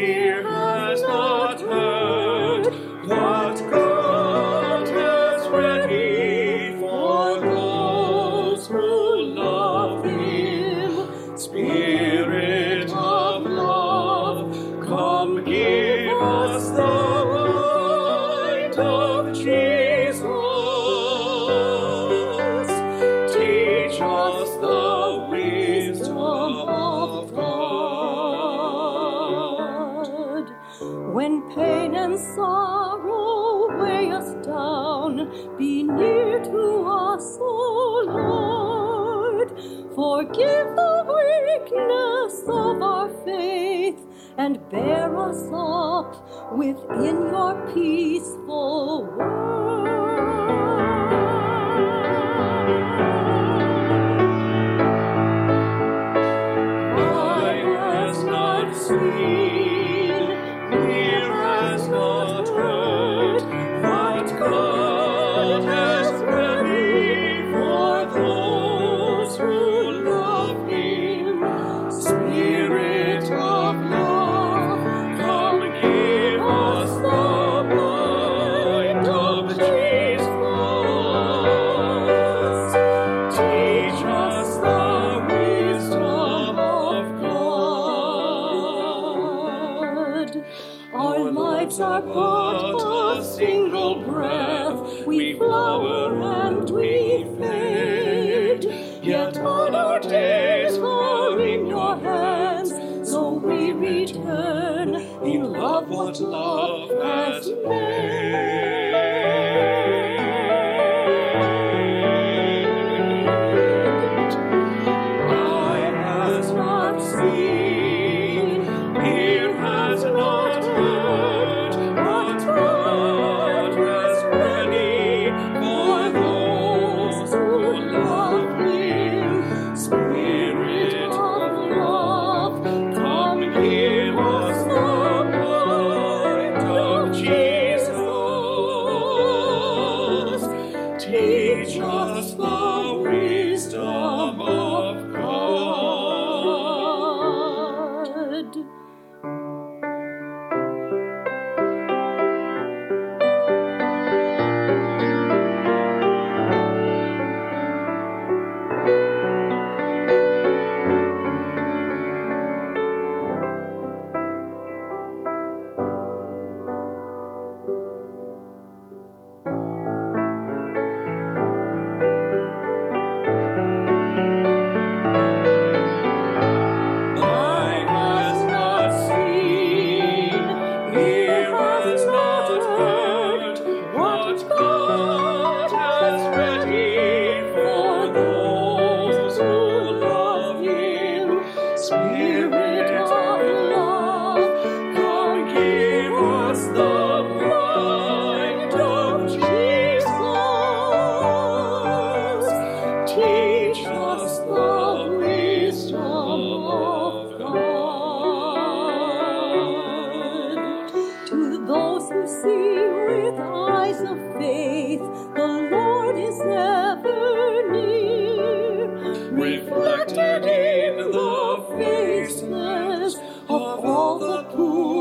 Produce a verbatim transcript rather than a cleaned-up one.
ear has not heard what God has ready for those who love Him. Spirit of love, come give us the mind of Jesus. Teach us the wisdom of God. When pain and sorrow weigh us down, be near to us, O Lord. Forgive the weakness of our faith and bear us up within your peaceful word. Eye has not seen, ear has not heard what God has ready for those who love Him. Spirit of love, come give us the mind of Jesus. Teach us the wisdom of God. Our lives are but a single breath. We flower and we fade. Yet all our days are in your hands. So we return in love what love has made. Eye has not seen, ear has not heard what God has ready for those who love Him. Spirit of love, come give us the mind of Jesus. Teach us the wisdom of God. Eye has not seen, ear has not heard what God has ready for those who love Him. Spirit of love, come give us the mind of Jesus. Teach us the wisdom of God. To those who see with eyes of faith, the Lord is ever near, Reflected in the faces of all the poor